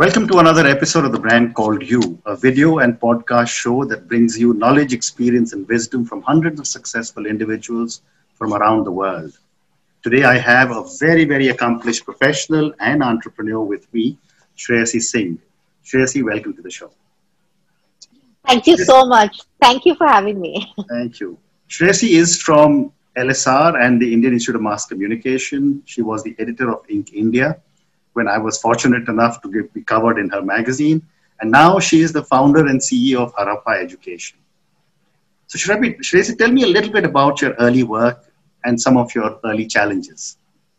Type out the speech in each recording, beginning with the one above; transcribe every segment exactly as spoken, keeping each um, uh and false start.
Welcome to another episode of The Brand Called You, a video and podcast show that brings you knowledge, experience, and wisdom from hundreds of successful individuals from around the world. Today, I have a very, very accomplished professional and entrepreneur with me, Shreyasi Singh. Shreyasi, welcome to the show. Thank you so much. Thank you for having me. Thank you. Shreyasi is from L S R and the Indian Institute of Mass Communication. She was the editor of Ink India when I was fortunate enough to get, be covered in her magazine. And now she is the founder and C E O of Harappa Education. So Shreyasi, tell me a little bit about your early work and some of your early challenges.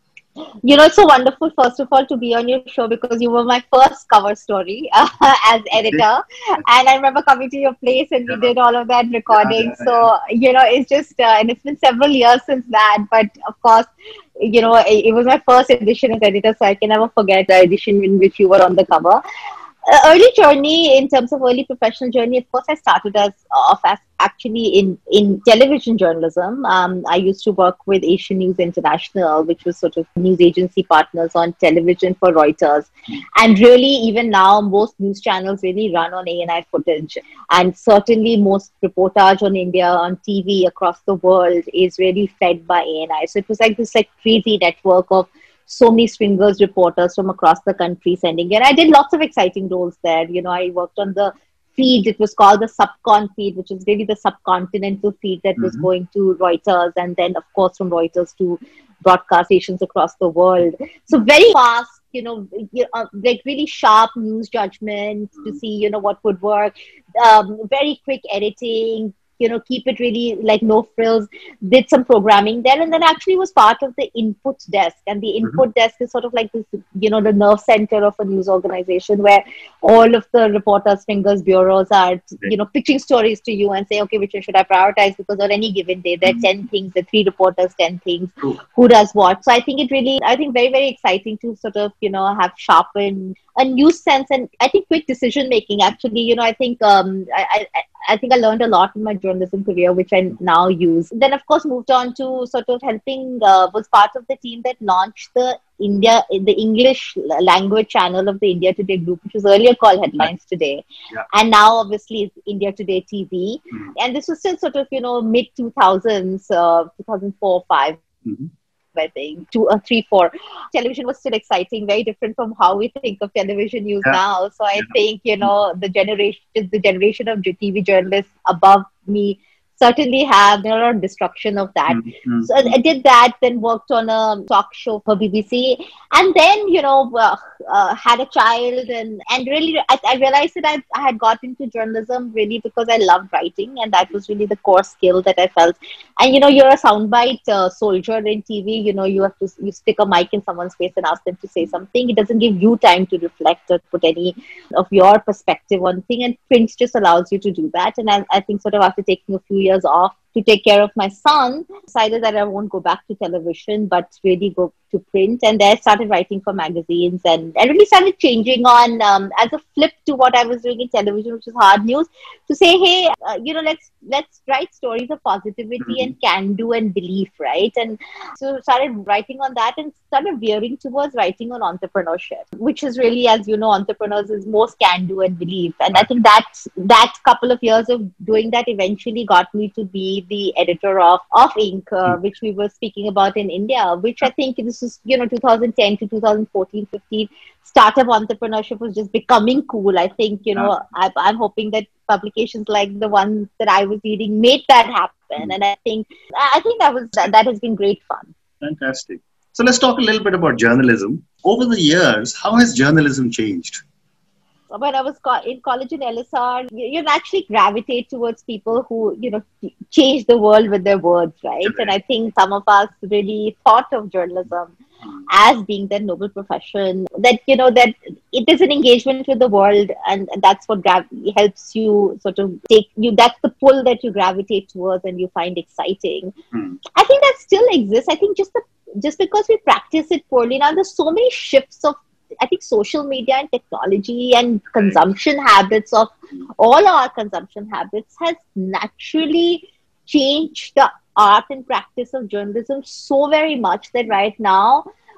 You know, it's so wonderful, first of all, to be on your show because you were my first cover story uh, as editor. And I remember coming to your place and we did all of that recording. Yeah, yeah, so, you know, it's just, uh, and it's been several years since that. But of course, you know, it, it was my first edition as editor. So I can never forget the edition in which you were on the cover. Uh, early journey in terms of early professional journey, of course, I started as off as actually in, in television journalism. Um, I used to work with Asian News International, which was sort of news agency partners on television for Reuters. And really, even now, most news channels really run on A N I footage. And certainly most reportage on India on T V across the world is really fed by A N I. So it was like this like crazy network of so many swingers reporters from across the country sending it. I did lots of exciting roles there. You know, I worked on the feed. It was called the Subcon feed, which is really the subcontinental feed that mm-hmm. was going to Reuters. And then, of course, from Reuters to broadcast stations across the world. So very fast, you know, like really sharp news judgment mm-hmm. to see, you know, what would work. Um, very quick editing. You know, keep it really like no frills, did some programming there, and then actually was part of the input desk. And the input mm-hmm. desk is sort of like this, you know, the nerve center of a news organization where all of the reporters, fingers, bureaus are, okay. you know, pitching stories to you and say, okay, which should I prioritize? Because on any given day, there are mm-hmm. ten things, there are three reporters, ten things, Ooh. who does what. So I think it really, I think very, very exciting to sort of, you know, have sharpened a news sense and I think quick decision making. Actually, you know, I think um, I, I I think I learned a lot in my journalism career, which I now use. Then, of course, moved on to sort of helping, uh, was part of the team that launched the India, the English language channel of the India Today group, which was earlier called Headlines Today. Yeah. And now, obviously, it's India Today T V. Mm-hmm. And this was still sort of, you know, mid two thousands, uh, two thousand four, five. Mm-hmm. I think two or three, four. Television was still exciting, very different from how we think of television news yeah. now. So I yeah. think, you know, the generation, the generation of T V journalists above me certainly have, there are destruction of that. Mm-hmm. So I did that, then worked on a talk show for B B C. And then, you know, uh, uh, had a child and, and really, I, I realized that I, I had got into journalism really because I loved writing. And that was really the core skill that I felt. And, you know, you're a soundbite uh, soldier in T V. You know, you have to you stick a mic in someone's face and ask them to say something. It doesn't give you time to reflect or put any of your perspective on thing. And print just allows you to do that. And I, I think sort of after taking a few years off to take care of my son, decided that I won't go back to television, but really go to print. And then I started writing for magazines and I really started changing on um, as a flip to what I was doing in television, which is hard news, to say, hey, uh, you know, let's let's write stories of positivity mm-hmm. and can do and belief, right? And so started writing on that and started veering towards writing on entrepreneurship, which is really, as you know, entrepreneurs is most can do and believe. And I think that that couple of years of doing that eventually got me to be the editor of, of Ink, uh, which we were speaking about in India, which I think this is, you know, two thousand ten to two thousand fourteen, fifteen, startup entrepreneurship was just becoming cool. I think, you know, I, I'm hoping that publications like the one that I was reading made that happen. And I think, I think that was, that, that has been great fun. Fantastic. So let's talk a little bit about journalism. Over the years, how has journalism changed? When I was in college in L S R, you naturally gravitate towards people who, you know, change the world with their words, right? And I think some of us really thought of journalism as being the noble profession, that, you know, that it is an engagement with the world and that's what grav- helps you sort of take you, that's the pull that you gravitate towards and you find exciting. Hmm. I think that still exists. I think just the, just because we practice it poorly now, there's so many shifts of, I think, social media and technology and consumption habits of all our consumption habits has naturally changed the art and practice of journalism so very much that right now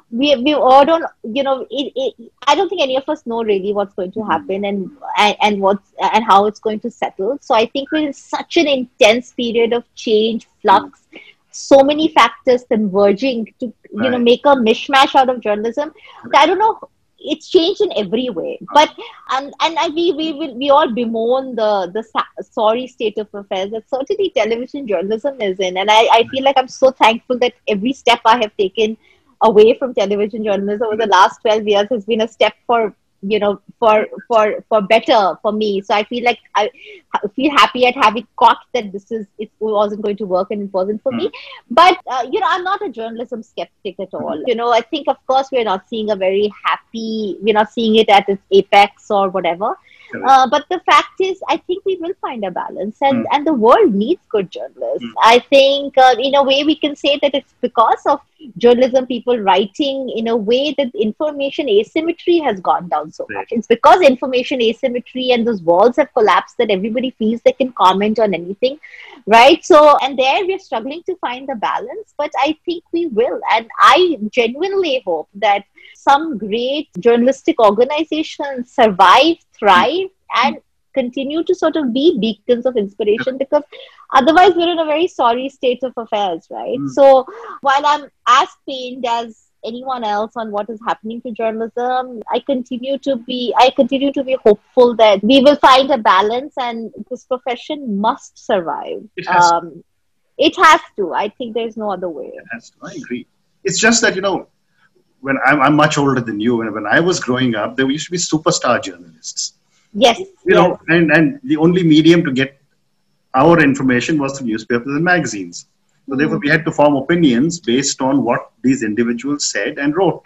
we we all don't, you know, it, it, I don't think any of us know really what's going to happen and, and and what's and how it's going to settle. So I think we're in such an intense period of change, flux, so many factors converging to, you Right. know, make a mishmash out of journalism. I don't know. It's changed in every way, but and and I, we we will we all bemoan the the sa- sorry state of affairs that certainly television journalism is in, and I I feel like I'm so thankful that every step I have taken away from television journalism over the last twelve years has been a step for, you know, for for for better for me. So I feel like I ha- feel happy at having caught that this is, it wasn't going to work and it wasn't for me. But uh, you know, I'm not a journalism skeptic at all. You know, I think of course we're not seeing a very happy, we're not seeing it at its apex or whatever. Correct. Uh, but the fact is, I think we will find a balance, and, Mm. and the world needs good journalists. Mm. I think, uh, in a way, we can say that it's because of journalism, people writing in a way that information asymmetry has gone down so Right. much. It's because information asymmetry and those walls have collapsed that everybody feels they can comment on anything, right? So, and there we're struggling to find the balance, but I think we will. And I genuinely hope that some great journalistic organizations survive, thrive, and continue to sort of be beacons of inspiration, because otherwise we're in a very sorry state of affairs, right? Mm. So while I'm as pained as anyone else on what is happening to journalism, I continue to be I continue to be hopeful that we will find a balance, and this profession must survive. It has to. Um, it has to. I think there's no other way. It has to. I agree. It's just that, you know, when I'm, I'm much older than you, and when I was growing up, there used to be superstar journalists. Yes. You yes. know, and, and the only medium to get our information was through newspapers and magazines. So Hmm. therefore, we had to form opinions based on what these individuals said and wrote.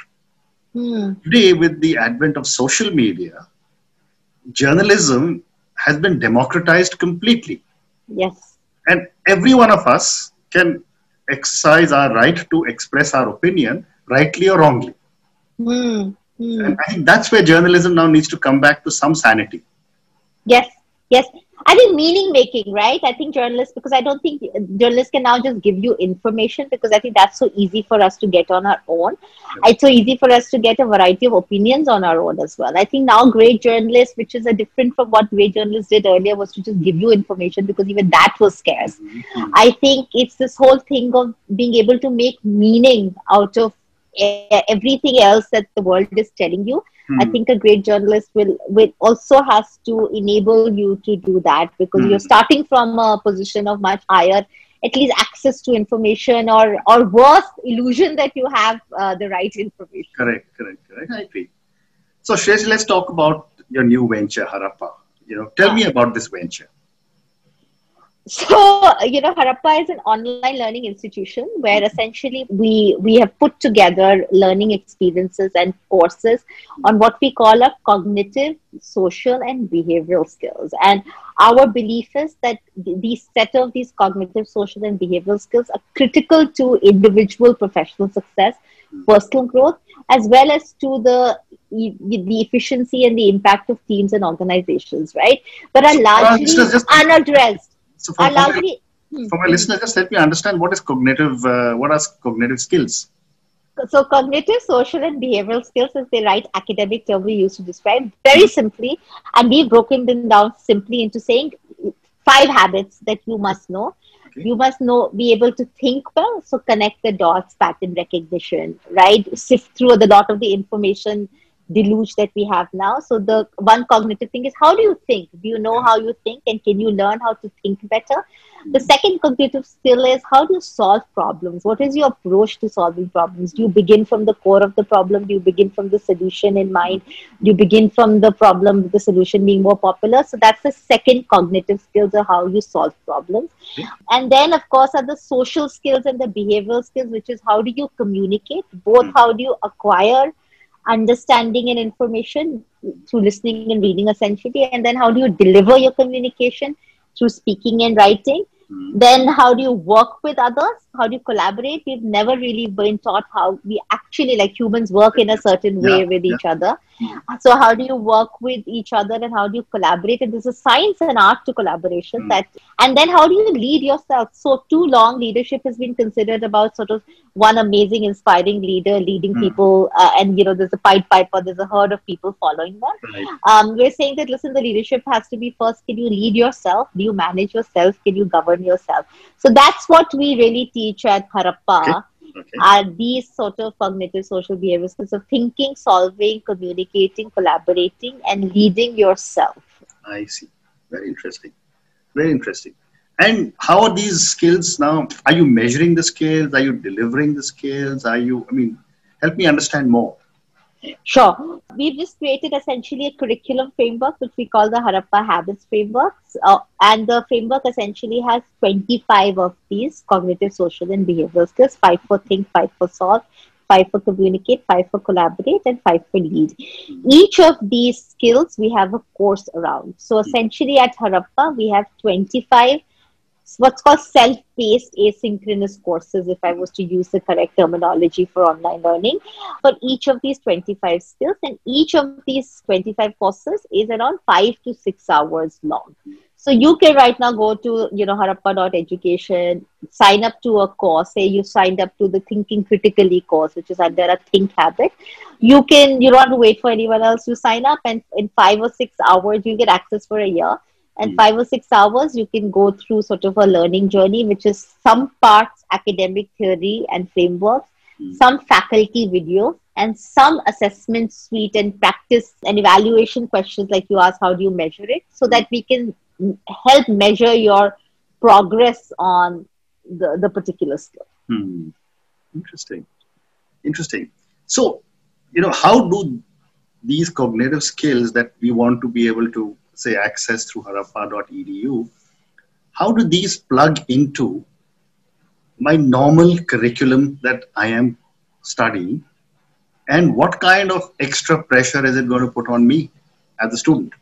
Hmm. Today, with the advent of social media, journalism has been democratized completely. Yes. And every one of us can exercise our right to express our opinion, rightly or wrongly. Hmm. Hmm. And I think that's where journalism now needs to come back to some sanity. Yes, yes. I think meaning making, right? I think journalists, because I don't think journalists can now just give you information, because I think that's so easy for us to get on our own. It's so easy for us to get a variety of opinions on our own as well. I think now great journalists, which is a different from what great journalists did earlier, was to just give you information, because even that was scarce. Mm-hmm. I think it's this whole thing of being able to make meaning out of e- everything else that the world is telling you. I think a great journalist will, will also has to enable you to do that, because Mm. you're starting from a position of much higher, at least access to information, or or worse, illusion that you have uh, the right information. Correct, correct, correct. I agree. So, Shreya, let's talk about your new venture, Harappa. You know, tell Ah. me about this venture. So, you know, Harappa is an online learning institution where essentially we we have put together learning experiences and courses on what we call a cognitive, social, and behavioral skills. And our belief is that th- these set of these cognitive, social, and behavioral skills are critical to individual professional success, personal growth, as well as to the e- the efficiency and the impact of teams and organizations, right? But are So, uh, largely listeners, just- unaddressed. So, for, Are for, my, largely for my listeners, just help me understand what is cognitive, uh, what are cognitive skills? So cognitive, social, and behavioral skills is the right academic term we use to describe very simply, and we've broken them down simply into saying five habits that you must know. Okay. You must know, be able to think well, so connect the dots, pattern recognition, right? Sift through the lot of the information deluge that we have now. So the one cognitive thing is, how do you think? Do you know how you think, and can you learn how to think better? The second cognitive skill is, how do you solve problems? What is your approach to solving problems? Do you begin from the core of the problem? Do you begin from the solution in mind? Do you begin from the problem with the solution being more popular? So that's the second cognitive skills of how you solve problems. Okay. And then, of course, are the social skills and the behavioral skills, which is how do you communicate? Both Mm. how do you acquire understanding and information through listening and reading, essentially, and then how do you deliver your communication through speaking and writing? Mm. Then how do you work with others? how do you collaborate? We've never really been taught how we actually, like humans, work in a certain way Yeah, with yeah. each other. So how do you work with each other and how do you collaborate? And there's a science and art to collaboration Mm. that, and then how do you lead yourself? So too long leadership has been considered about sort of one amazing, inspiring leader leading Mm. people, uh, and you know, there's a Pied Piper, there's a herd of people following them. Right. Um, we're saying that listen, the leadership has to be first. Can you lead yourself? Do you manage yourself? Can you govern yourself? So that's what we really teach at Okay. Harappa. Okay. Are these sort of cognitive social behavior skills of thinking, solving, communicating, collaborating, and leading yourself. I see. Very interesting. Very interesting. And how are these skills now? Are you measuring the skills? Are you delivering the skills? Are you, I mean, help me understand more. Sure. We've just created essentially a curriculum framework, which we call the Harappa Habits Frameworks. Uh, and the framework essentially has twenty-five of these cognitive, social, and behavioral skills: five for think, five for solve, five for communicate, five for collaborate, and five for lead. Each of these skills we have a course around. So essentially at Harappa, we have twenty-five what's called self-paced asynchronous courses, if I was to use the correct terminology for online learning, for each of these twenty-five skills. And each of these twenty-five courses is around five to six hours long. So you can right now go to, you know, harappa dot education, sign up to a course. Say you signed up to the Thinking Critically course, which is under a Think Habit. You can, you don't have to wait for anyone else. You sign up and in five or six hours, you get access for a year. And five or six hours, you can go through sort of a learning journey, which is some parts academic theory and frameworks, mm. some faculty videos, and some assessment suite and practice and evaluation questions like you ask, how do you measure it? So mm. that we can help measure your progress on the, the particular skill. Hmm. Interesting. Interesting. So, you know, how do these cognitive skills that we want to be able to say access through harappa dot e d u, how do these plug into my normal curriculum that I am studying, and what kind of extra pressure is it going to put on me as a student?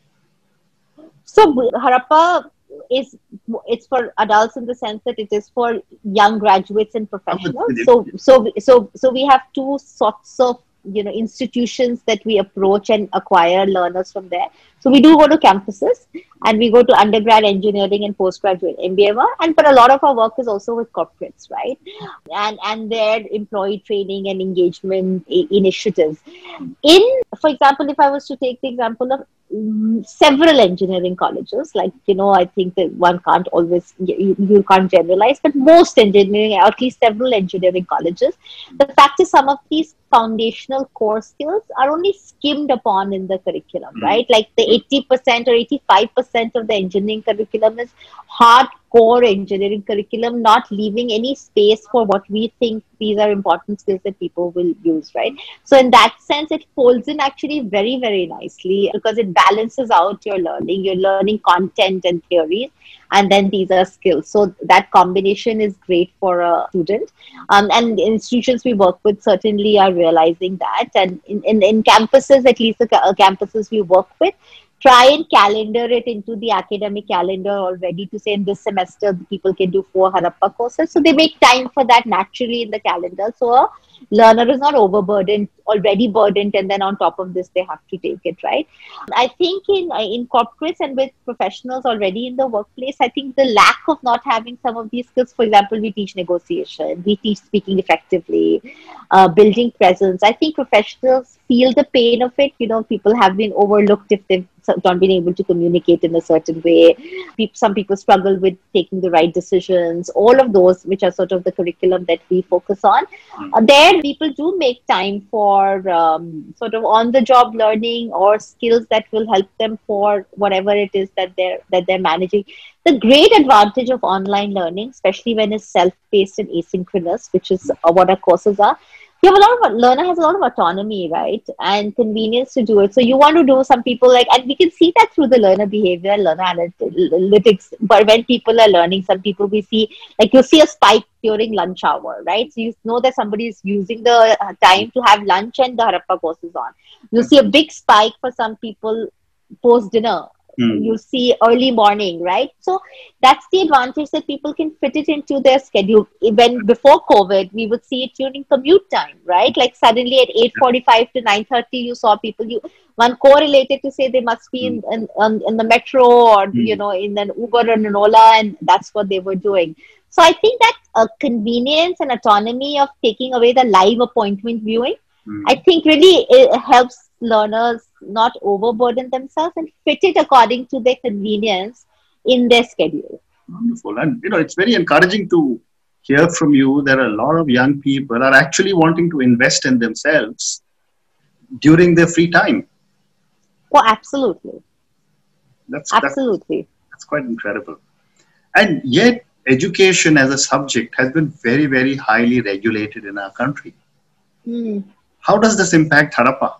So Harappa is, it's for adults in the sense that it is for young graduates and professionals. So so so so we have two sorts of, you know, institutions that we approach and acquire learners from there. So we do go to campuses and we go to undergrad engineering and postgraduate M B A, and but a lot of our work is also with corporates, right? And and their employee training and engagement initiatives. In, for example, if I was to take the example of mm, several engineering colleges, like, you know, I think that one can't always, you, you can't generalize, but most engineering, or at least several engineering colleges, the fact is some of these foundational core skills are only skimmed upon in the curriculum, right? Like the eighty percent or eighty-five percent of the engineering curriculum is hardcore engineering curriculum, not leaving any space for what we think these are important skills that people will use, right? So in that sense, it folds in actually very, very nicely because it balances out your learning. You're learning content and theories, and then these are skills. So that combination is great for a student. Um, and the institutions we work with certainly are realizing that. And in, in, in campuses, at least the ca- campuses we work with, try and calendar it into the academic calendar already to say in this semester people can do four Harappa courses. So they make time for that naturally in the calendar. So a learner is not overburdened, already burdened, and then on top of this they have to take it, right? I think in in corporates and with professionals already in the workplace, I think the lack of not having some of these skills, for example, we teach negotiation, we teach speaking effectively, uh, building presence. I think professionals feel the pain of it. You know, people have been overlooked if they've not been able to communicate in a certain way. Some people struggle with taking the right decisions. All of those, which are sort of the curriculum that we focus on. Uh, there, people do make time for um, sort of on-the-job learning or skills that will help them for whatever it is that they're that they're managing. The great advantage of online learning, especially when it's self-paced and asynchronous, which is uh, what our courses are, you have a lot of, learner has a lot of autonomy, right? And convenience to do it. So you want to do, some people like, and we can see that through the learner behavior, learner analytics, but when people are learning, some people we see, like you'll see a spike during lunch hour, right? So you know that somebody is using the time to have lunch and the Harappa course is on. You'll see a big spike for some people post dinner. Hmm. you see early morning, right? So that's the advantage, that people can fit it into their schedule. When before COVID, we would see it during commute time, right? Like suddenly at eight forty-five to nine thirty, you saw people, you one correlated to say they must be in, in, in, in the metro, or, you Hmm. know, in an Uber or an Ola, and that's what they were doing. So I think that uh, convenience and autonomy of taking away the live appointment viewing, I Hmm. think really it helps learners not overburden themselves and fit it according to their convenience in their schedule. Wonderful. And, you know, it's very encouraging to hear from you. There are a lot of young people are actually wanting to invest in themselves during their free time. Oh, absolutely. That's, that's, Absolutely. that's quite incredible. And yet, education as a subject has been very, very highly regulated in our country. Hmm. How does this impact Harappa?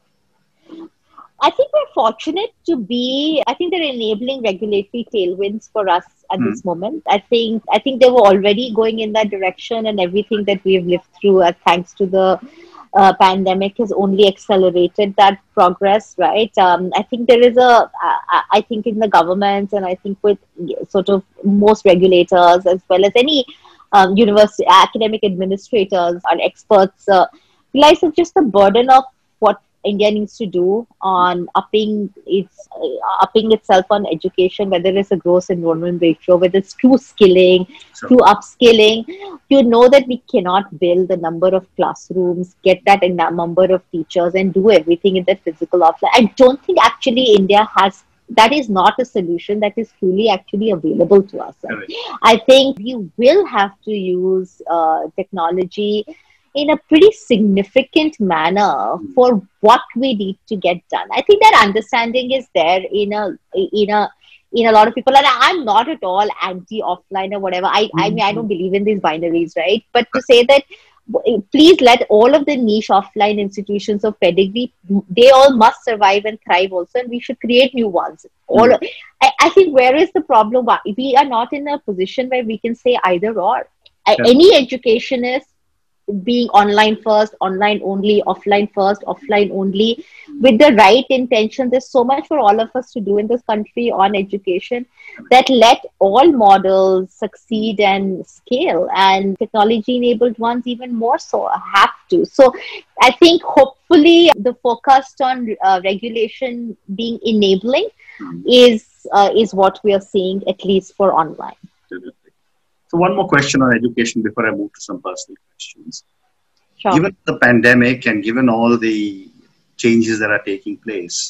I think we're fortunate to be, I think they're enabling regulatory tailwinds for us at Hmm. this moment. I think I think they were already going in that direction, and everything that we've lived through, uh, thanks to the uh, pandemic, has only accelerated that progress, right? Um, I think there is a, I, I think in the government, and I think with sort of most regulators, as well as any um, university academic administrators or experts, uh, realize it's just the burden of what India needs to do on upping its uh, upping itself on education, whether it's a gross enrollment ratio, whether it's through skilling, So, through upskilling. You know that we cannot build the number of classrooms, get that in that number of teachers, and do everything in the physical offline. I don't think actually India has. That is not a solution that is truly actually available to us. correct. I think you will have to use uh, technology in a pretty significant manner Hmm. for what we need to get done. I think that understanding is there in a in a in a lot of people, and I'm not at all anti offline or whatever. I I mean I Hmm. don't believe in these binaries, right? But to say that, please let all of the niche offline institutions of pedigree, they all must survive and thrive also, and we should create new ones. All Hmm. I, I think, where is the problem? We are not in a position where we can say either or. Correct. Any educationist being online first, online only, offline first, offline only, with the right intention. There's so much for all of us to do in this country on education, that let all models succeed and scale, and technology enabled ones even more so have to. So I think hopefully the focus on uh, regulation being enabling Hmm. is uh, is what we are seeing, at least for online. Terrific. So, one more question on education before I move to some personal questions. Sure. Given the pandemic and given all the changes that are taking place,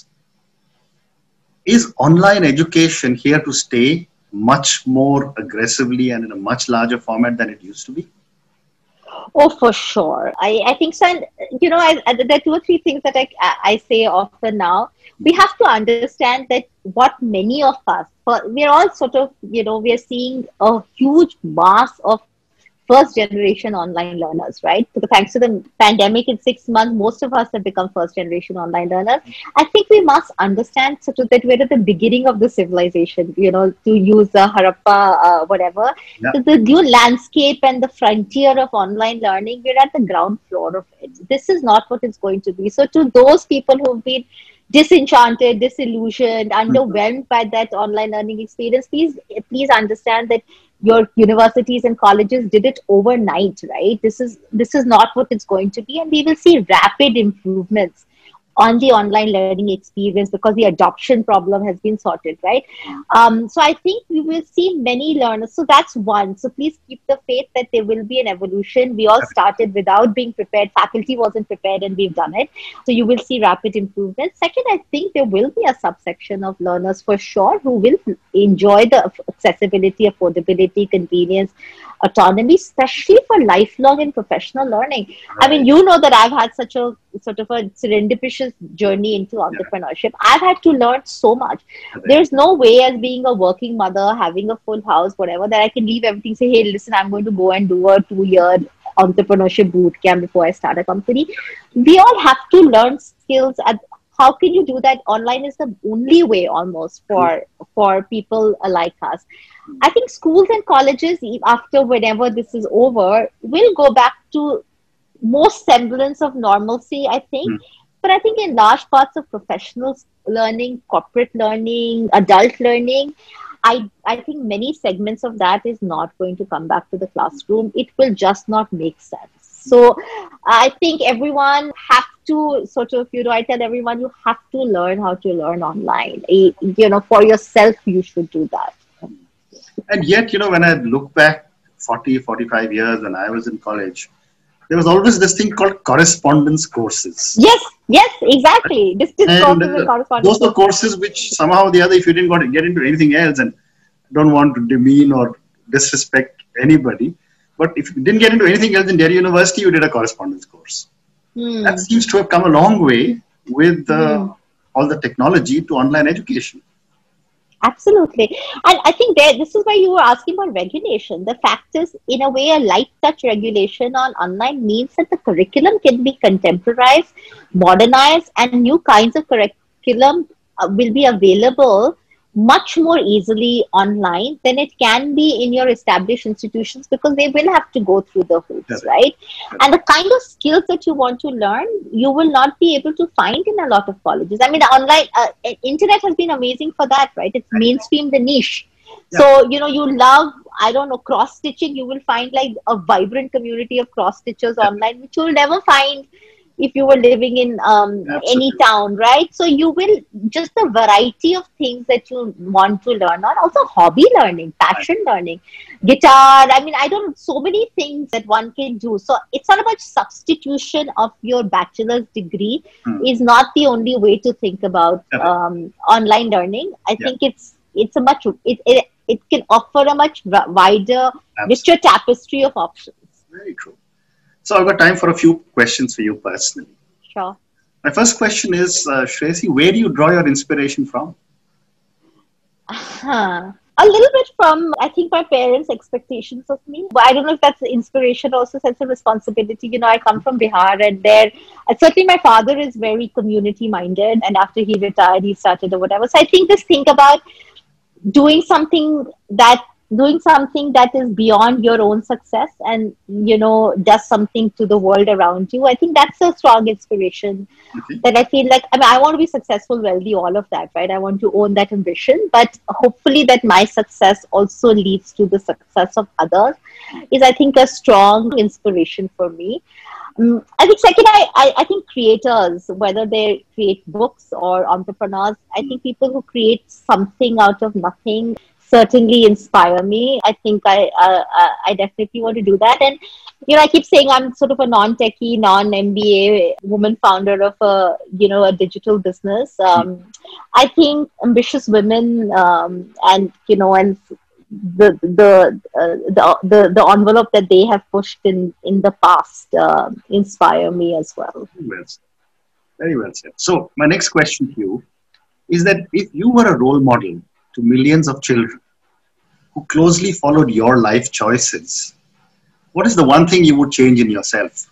is online education here to stay much more aggressively and in a much larger format than it used to be? Oh, for sure. I, I think so. And, you know, I, I, there are two or three things that I, I say often now. We have to understand that what many of us, we're all sort of, you know, we're seeing a huge mass of first generation online learners, right? Because thanks to the pandemic, in six months, most of us have become first generation online learners. I think we must understand sort of that we're at the beginning of the civilization, you know, to use the Harappa, uh, whatever. Yeah. So the new landscape and the frontier of online learning, we're at the ground floor of it. This is not what it's going to be. So to those people who've been disenchanted, disillusioned, Mhm. underwhelmed by that online learning experience, please, please understand that your universities and colleges did it overnight, right? This is this is not what it's going to be, and we will see rapid improvements on the online learning experience because the adoption problem has been sorted, right? Um, so I think we will see many learners. So that's one. So please keep the faith that there will be an evolution. We all started without being prepared. Faculty wasn't prepared, and we've done it. So you will see rapid improvement. Second, I think there will be a subsection of learners for sure who will enjoy the accessibility, affordability, convenience, autonomy, especially for lifelong and professional learning. I mean, Right. you know that I've had such a sort of a serendipitous journey into entrepreneurship. I've had to learn so much. Correct. There's no way, as being a working mother, having a full house, whatever, that I can leave everything, say, hey, listen, I'm going to go and do a two-year entrepreneurship boot camp before I start a company. We all have to learn skills. At how can you do that? Online is the only way almost for for people like us. I think schools and colleges, after whenever this is over, will go back to more semblance of normalcy, I think. Hmm. But I think in large parts of professional learning, corporate learning, adult learning, I, I think many segments of that is not going to come back to the classroom. It will just not make sense. So I think everyone have to sort of, you know, I tell everyone you have to learn how to learn online. Eh, You know, for yourself, you should do that. And yet, you know, when I look back forty, forty-five years when I was in college, there was always this thing called correspondence courses. Yes, yes, exactly. Distance And courses and uh, correspondence. those are courses which somehow or the other, if you didn't got to get into anything else, and don't want to demean or disrespect anybody, but if you didn't get into anything else in Delhi University, you did a correspondence course. Hmm. That seems to have come a long way with uh, Hmm. all the technology to online education. Absolutely. And I think there, this is why you were asking about regulation. The fact is, in a way, a light touch regulation on online means that the curriculum can be contemporized, modernized, and new kinds of curriculum uh, will be available much more easily online than it can be in your established institutions, because they will have to go through the hoops, Correct. right? And the kind of skills that you want to learn, you will not be able to find in a lot of colleges. I mean, the online uh, internet has been amazing for that, right? It's mainstream the niche. Yeah. So, you know, you love, I don't know, cross stitching, you will find like a vibrant community of cross stitchers online, which you will never find if you were living in um, any town, right? So you will, just the variety of things that you want to learn on, also hobby learning, passion learning, guitar. I mean, I don't, so many things that one can do. So it's not about substitution of your bachelor's degree Hmm. is not the only way to think about Correct. um, online learning. I Yeah. think it's, it's a much, it, it, it can offer a much wi- wider, Absolutely. richer tapestry of options. Very true. So I've got time for a few questions for you personally. Sure. My first question is, uh, Shreyasi, where do you draw your inspiration from? Huh. A little bit from, I think, my parents' expectations of me. But I don't know if that's inspiration, also sense of responsibility. You know, I come from Bihar, and there, and certainly my father is very community minded. And after he retired, he started or whatever. So I think just think about doing something that doing something that is beyond your own success, and you know, does something to the world around you. I think that's a strong inspiration. Okay. That I feel like, I mean, I want to be successful, wealthy, all of that, right? I want to own that ambition, but hopefully that my success also leads to the success of others is, I think, a strong inspiration for me. Um, I think second, I, I, I think creators, whether they create books or entrepreneurs, I think people who create something out of nothing certainly inspire me. I think I, uh, uh, I definitely want to do that. And, you know, I keep saying I'm sort of a non-techie, non-M B A woman founder of a, you know, a digital business. Um, I think ambitious women um, and, you know, and the the, uh, the the the envelope that they have pushed in in the past uh, inspire me as well. Very well said. Very well said. So my next question to you is that if you were a role model to millions of children who closely followed your life choices, what is the one thing you would change in yourself?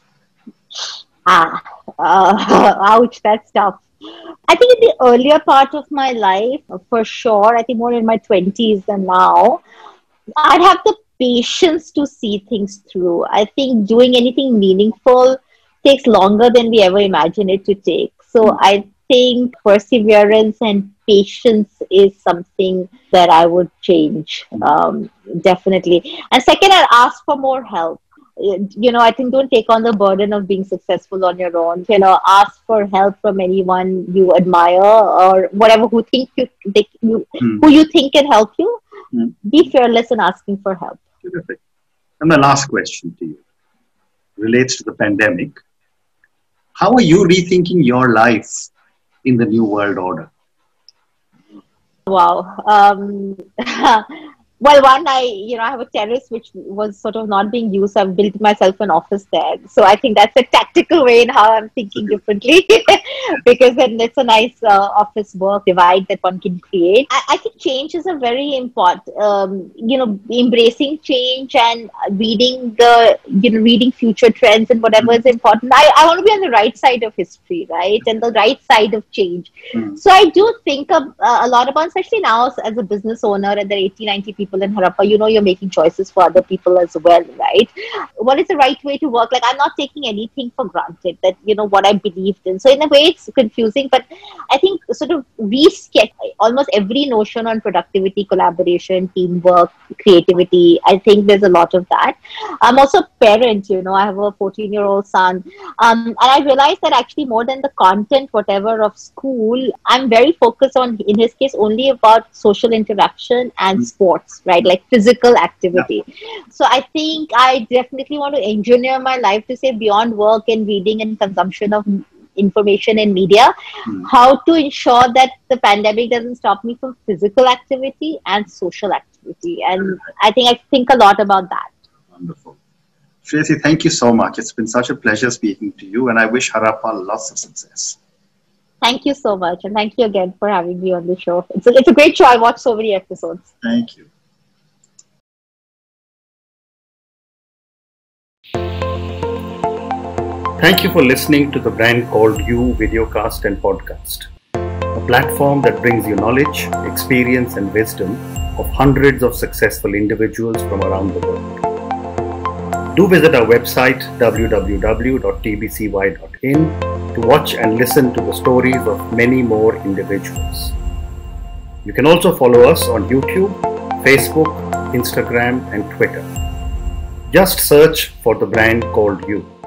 Ah, uh, ouch, that's tough. I think in the earlier part of my life, for sure, I think more in my twenties than now, I'd have the patience to see things through. I think doing anything meaningful takes longer than we ever imagine it to take. So I think perseverance and patience is something that I would change, um, definitely. And second, I'd ask for more help. You know, I think don't take on the burden of being successful on your own. You know, ask for help from anyone you admire or whatever who think you, they, you Hmm. who you think can help you. Hmm. Be fearless in asking for help. Terrific. And my last question to you relates to the pandemic. How are you rethinking your life in the new world order? Wow. Um, well, one, I, you know, I have a terrace which was sort of not being used. I've built myself an office there. So I think that's a tactical way in how I'm thinking differently because then it's a nice uh, office work divide that one can create. I, I think change is a very important, um, you know, embracing change and reading the, you know, reading future trends and whatever is important. I, I want to be on the right side of history, right? And the right side of change. Mm. So I do think of, uh, a lot about, especially now as a business owner and there are eighty, ninety people people in Harappa, you know, you're making choices for other people as well, right? What is the right way to work? Like, I'm not taking anything for granted, that, you know, what I believed in. So in a way, it's confusing, but I think sort of re-sketch almost every notion on productivity, collaboration, teamwork, creativity. I think there's a lot of that. I'm also a parent, you know, I have a fourteen year old son. Um, and I realized that actually more than the content, whatever of school, I'm very focused on, in his case, only about social interaction and mm-hmm. sports, right? Like physical activity. Yeah. So I think I definitely want to engineer my life to say beyond work and reading and consumption of information and media, mm-hmm. how to ensure that the pandemic doesn't stop me from physical activity and social activity. And I think I think a lot about that. Wonderful. Shreyasi, thank you so much. It's been such a pleasure speaking to you, and I wish Harappa lots of success. Thank you so much, and thank you again for having me on the show. It's a, it's a great show. I watched so many episodes. Thank you. Thank you for listening to the Brand Called You videocast and podcast, a platform that brings you knowledge, experience, and wisdom of hundreds of successful individuals from around the world. Do visit our website w w w dot t b c y dot in to watch and listen to the stories of many more individuals. You can also follow us on YouTube, Facebook, Instagram, and Twitter. Just search for the Brand Called You.